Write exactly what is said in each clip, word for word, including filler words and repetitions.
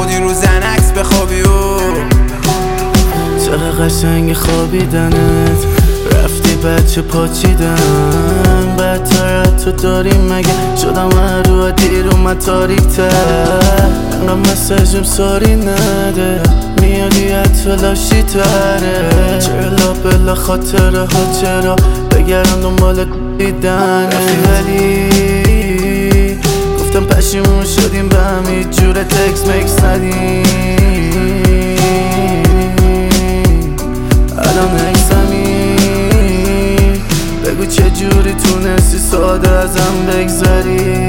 و دیروز عکس بخوابی و چقدر قشنگ خوابیدنت، رفتی بچه پاچیدن. بدتر تو داریم مگه شدم هر رو دیر اومد تاریک تر. انقدر مسیجم ساری نده، میادی حتی لاشی تره. چرا بلا خاطره ها چرا بگردم دنبال دیدن ولی گفتم پشیمون شدیم به همین جور تکس مکس ندیم. الان اکسمی بگو چجوری تونستی ساده ازم بگذری.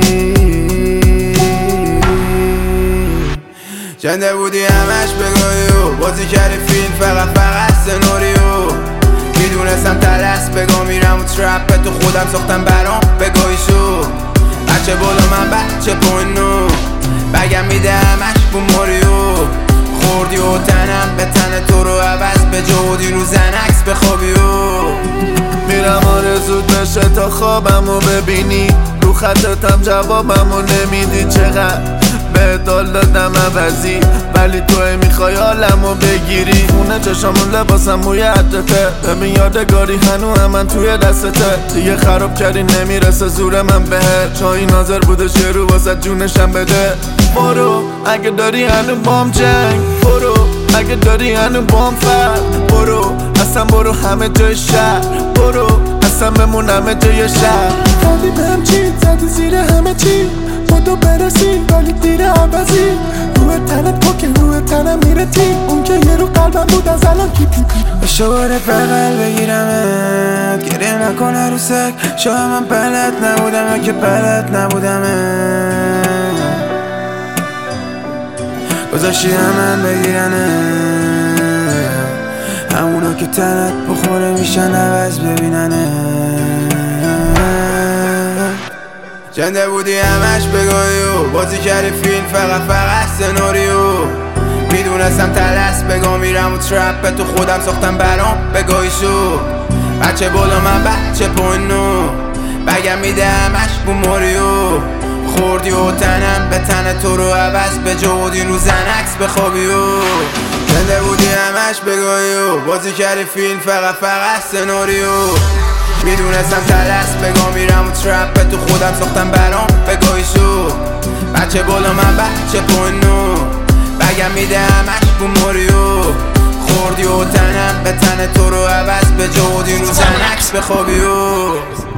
جنده بودی همش بگاهی و بازی کردی فیلم فقط فقط سناریو. میدونستم تلس بگاه میرم و ترپ تو خودم ساختم برام بگاهی شو. بچه بالا من بچه پوینو بگم میده همش بو ماریو. خوردی و تنم به تن تو رو عوض به جا و دیروز عکس بخوابی و میرم آرزود بشه تا خوابمو ببینی. رو خطتم جوابمو نمیدی. چقدر به دال دادم عوضی ولی توی میخوای حالمو بگیری. خونه چشامون لباسم موی عدته، ببین یادگاری هنو هم من توی دستته. دیگه خراب کردی نمیرسه زور من بهت، چایی ناظر بودش یه رو واسه جونشم بده. برو اگه داری هنو بام جنگ، برو اگه داری هنو بام فرد، برو اصلا برو همه جای شهر، برو اصلا بمون همه جای شهر. خواهی بهم چی زدی زیر همه چی بودو برسی ولی دیر عوضی. روی تنت پاکه روی تنم میره تی، اون که یه رو قلبم بود از الان کی پی پی. شواره بغل بگیرمت گریه نکن عروسک. شاید من بلد نبودم که بلد نبودم گذاشتی همن بگیرنه. همونا که تنت بخوره میشن عوض ببیننه. جنده بودی همش بگاهی و بازی کردی فیلم فقط فقط سناریو. میدونستم تلس بگاه میرم و ترپ تو خودم ساختم برام بگاهی شو. بچه بالا من بچه پوینو بگم میده همش بو ماریو. خوردی و تنم به تن تو رو عوض به جا و دیروز عکس بخوابی و جنده بودی همش بگاهی و بازی کردی فیلم فقط فقط سناریو. میدونستم تلس بگاه میرم و ترپ تو خودم ساختم برام بگاهی شو. بچه بالا من بچه پوینو بگم میده همش بو ماریو. خوردی و تنم به تن تو رو عوض به جا و دیروز عکس بخوابی و